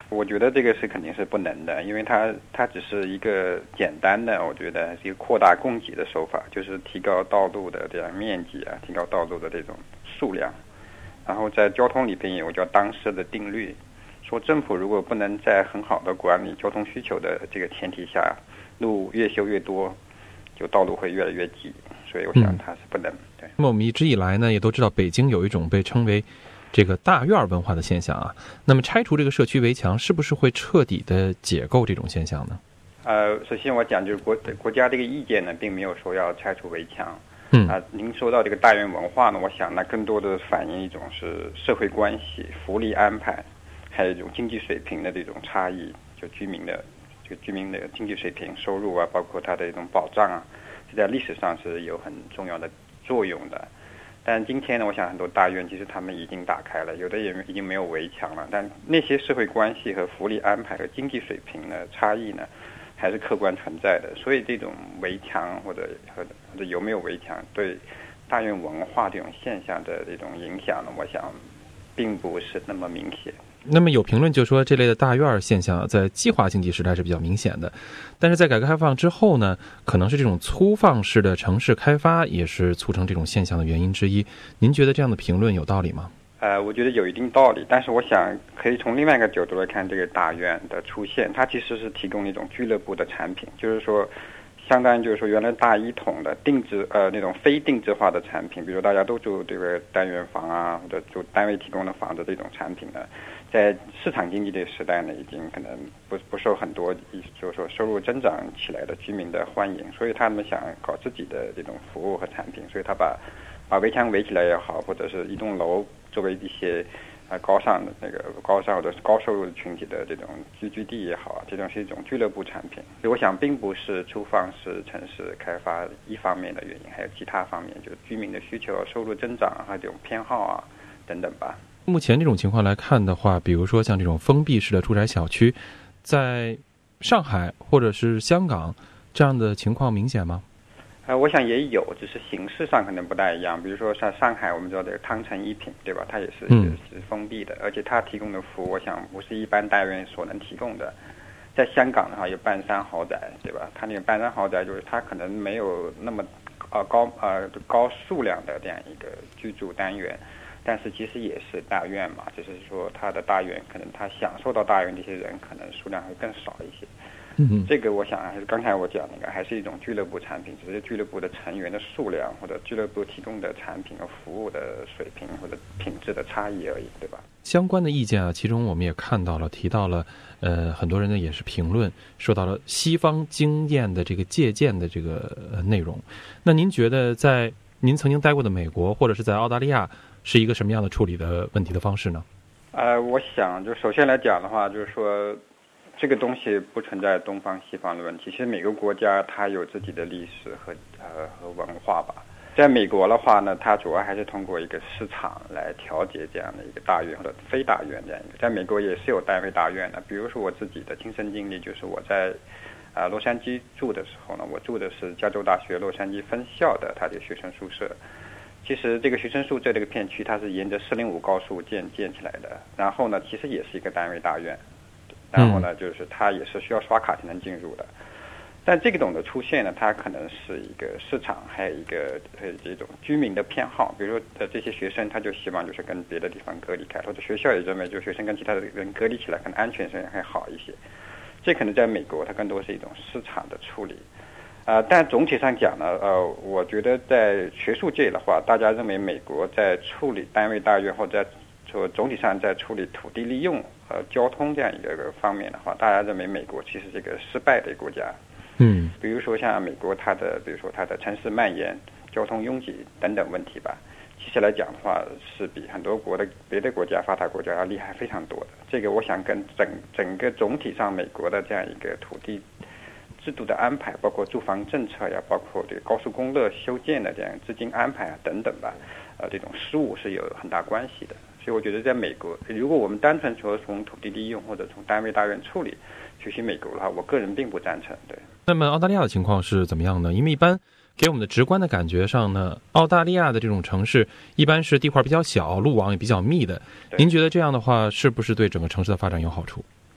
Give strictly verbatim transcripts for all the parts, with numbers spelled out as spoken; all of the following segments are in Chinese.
我觉得这个是肯定是不能的，因为它它只是一个简单的，我觉得是一个扩大供给的手法，就是提高道路的这样面积啊，提高道路的这种数量。然后在交通里边有叫当时的定律，说政府如果不能在很好的管理交通需求的这个前提下，路越修越多，就道路会越来越挤，所以我想它是不能。嗯、对。 那么我们一直以来呢，也都知道北京有一种被称为这个大院文化的现象啊。那么拆除这个社区围墙，是不是会彻底的解构这种现象呢？ 呃，首先我讲就是国国家这个意见呢，并没有说要拆除围墙。 嗯啊，您说到这个大院文化呢，我想那更多的反映一种是社会关系、福利安排，还有一种经济水平的这种差异，就居民的这个居民的经济水平、收入啊，包括他的一种保障啊，这在历史上是有很重要的作用的。但今天呢，我想很多大院其实他们已经打开了，有的也已经没有围墙了，但那些社会关系和福利安排和经济水平的差异呢，还是客观存在的。所以这种围墙或者或者或者有没有围墙对大院文化这种现象的这种影响呢，我想并不是那么明显。 那么有评论就说这类的大院现象在计划经济时代是比较明显的，但是在改革开放之后呢，可能是这种粗放式的城市开发也是促成这种现象的原因之一。您觉得这样的评论有道理吗？ 呃，我觉得有一定道理，但是我想可以从另外一个角度来看这个大院的出现，它其实是提供一种俱乐部的产品，就是说相当于就是说原来大一统的定制呃那种非定制化的产品，比如大家都住这个单元房啊，或者住单位提供的房子这种产品呢，在市场经济的时代呢，已经可能不不受很多就是说收入增长起来的居民的欢迎，所以他们想搞自己的这种服务和产品，所以他把把围墙围起来也好，或者是一栋楼作为一些啊高尚的那个高尚或者高收入群体的这种聚居地也好，这种是一种俱乐部产品。所以我想并不是粗放式城市开发一方面的原因，还有其他方面，就是居民的需求、收入增长还有这种偏好啊等等吧。 目前这种情况来看的话，比如说像这种封闭式的住宅小区，在上海或者是香港这样的情况明显吗？ 呃，我想也有，只是形式上可能不大一样。比如说像上海，我们知道这个汤臣一品，对吧？它也是也是封闭的，而且它提供的服务，我想不是一般大院所能提供的。在香港的话，有半山豪宅，对吧？它那个半山豪宅就是它可能没有那么呃高呃高数量的这样一个居住单元，但是其实也是大院嘛，只是说它的大院可能它享受到大院这些人可能数量会更少一些。 嗯， 这个我想还是刚才我讲那个，还是一种俱乐部产品，只是俱乐部的成员的数量或者俱乐部提供的产品和服务的水平或者品质的差异而已，对吧？ 相关的意见啊，其中我们也看到了，提到了，呃，很多人呢也是评论说到了西方经验的这个借鉴的这个呃内容。那您觉得在您曾经待过的美国或者是在澳大利亚，是一个什么样的处理的问题的方式呢？ 呃，我想就首先来讲的话，就是说。这个东西不存在东方西方的问题，其实每个国家它有自己的历史和呃和文化吧。在美国的话呢，它主要还是通过一个市场来调节这样的一个大院或者非大院这样一个。在美国也是有单位大院的，比如说我自己的亲身经历，就是我在啊、呃、洛杉矶住的时候呢，我住的是加州大学洛杉矶分校的它的学生宿舍。其实这个学生宿舍这个片区它是沿着四零五高速建建起来的，然后呢，其实也是一个单位大院。然后呢，就是它也是需要刷卡才能进入的，但这种的出现呢，它可能是一个市场，还有一个呃这种居民的偏好。比如说，呃这些学生他就希望就是跟别的地方隔离开，或者学校也认为就学生跟其他的人隔离起来，可能安全性还好一些。这可能在美国，它更多是一种市场的处理。呃，但总体上讲呢，呃，我觉得在学术界的话，大家认为美国在处理单位大院或者在说总体上在处理土地利用和交通这样一个方面的话，大家认为美国其实是一个失败的国家。 嗯， 比如说像美国它的，比如说它的城市蔓延、交通拥挤等等问题吧，其实来讲的话是比很多国的别的国家发达国家要厉害非常多的。这个我想跟整整个总体上美国的这样一个土地制度的安排，包括住房政策呀，包括这个高速公路修建的这样资金安排啊等等吧，呃，这种失误是有很大关系的。所以我觉得在美国，如果我们单纯说从土地利用或者从单位大院处理学习美国的话，我个人并不赞成。对。 那么澳大利亚的情况是怎么样呢？因为一般给我们的直观的感觉上呢，澳大利亚的这种城市一般是地块比较小，路网也比较密的。您觉得这样的话，是不是对整个城市的发展有好处？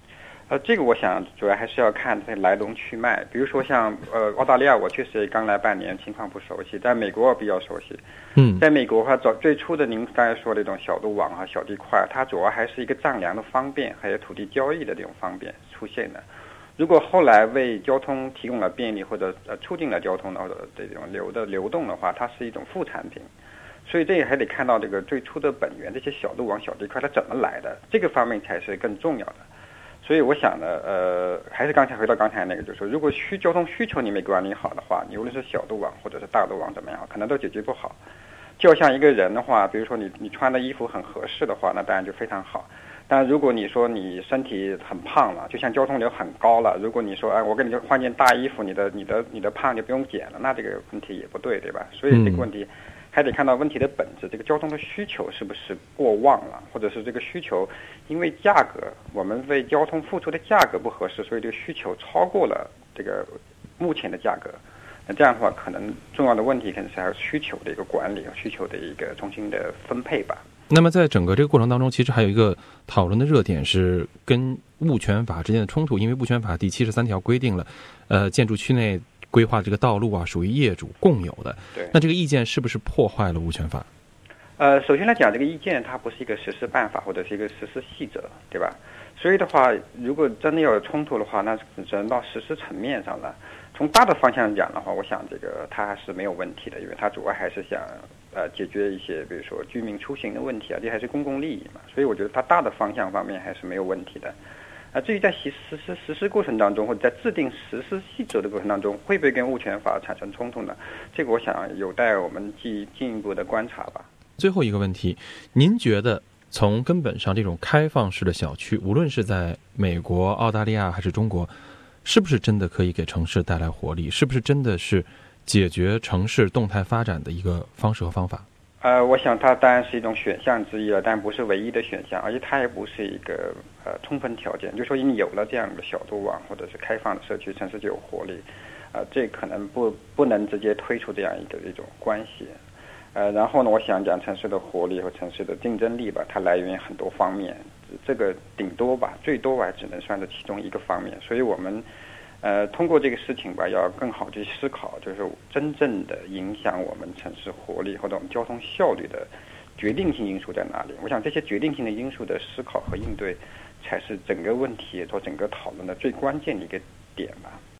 呃，这个我想主要还是要看它的来龙去脉。比如说像呃澳大利亚，我确实刚来半年，情况不熟悉，在美国我比较熟悉。 嗯， 在美国的话，早最初的您刚才说的这种小路网和小地块，它主要还是一个丈量的方便，还有土地交易的这种方便出现的。如果后来为交通提供了便利，或者呃促进了交通的或者这种流的流动的话，它是一种副产品。所以这也还得看到这个最初的本源，这些小路网、小地块它怎么来的，这个方面才是更重要的。所以我想呢，呃，还是刚才回到刚才那个，就是说，如果需交通需求你没管理好的话，你无论是小路网或者是大路网怎么样，可能都解决不好。就像一个人的话，比如说你你穿的衣服很合适的话，那当然就非常好。但如果你说你身体很胖了，就像交通流很高了，如果你说哎，我给你换件大衣服，你的你的你的胖就不用减了，那这个问题也不对，对吧？所以这个问题。还得看到问题的本质，这个交通的需求是不是过旺了，或者是这个需求因为价格，我们为交通付出的价格不合适，所以这个需求超过了这个目前的价格。那这样的话，可能重要的问题可能是还是需求的一个管理和需求的一个重新的分配吧。 那么在整个这个过程当中，其实还有一个讨论的热点是跟物权法之间的冲突，因为物权法第七十三条规定了，呃，建筑区内规划这个道路啊，属于业主共有的。 对。 那这个意见是不是破坏了物权法？ 呃，首先来讲，这个意见它不是一个实施办法或者是一个实施细则，对吧？所以的话，如果真的要有冲突的话，那只能到实施层面上了。从大的方向讲的话，我想这个它还是没有问题的，因为它主要还是想呃解决一些比如说居民出行的问题啊，这还是公共利益嘛。所以我觉得它大的方向方面还是没有问题的。啊，至于在实实施实施过程当中，或者在制定实施细则的过程当中，会不会跟物权法产生冲突呢？这个我想有待我们进进一步的观察吧。 最后一个问题，您觉得从根本上这种开放式的小区，无论是在美国、澳大利亚还是中国，是不是真的可以给城市带来活力？是不是真的是解决城市动态发展的一个方式和方法？ 呃，我想它当然是一种选项之一了，但不是唯一的选项，而且它也不是一个呃充分条件。就说你有了这样的小路网或者是开放的社区，城市就有活力，呃，这可能不不能直接推出这样一个一种关系。呃，然后呢，我想讲城市的活力和城市的竞争力吧，它来源于很多方面，这个顶多吧，最多吧，只能算是其中一个方面。所以我们。呃，通过这个事情吧，要更好去思考，就是真正的影响我们城市活力或者我们交通效率的决定性因素在哪里？我想这些决定性的因素的思考和应对，才是整个问题或整个讨论的最关键的一个点吧。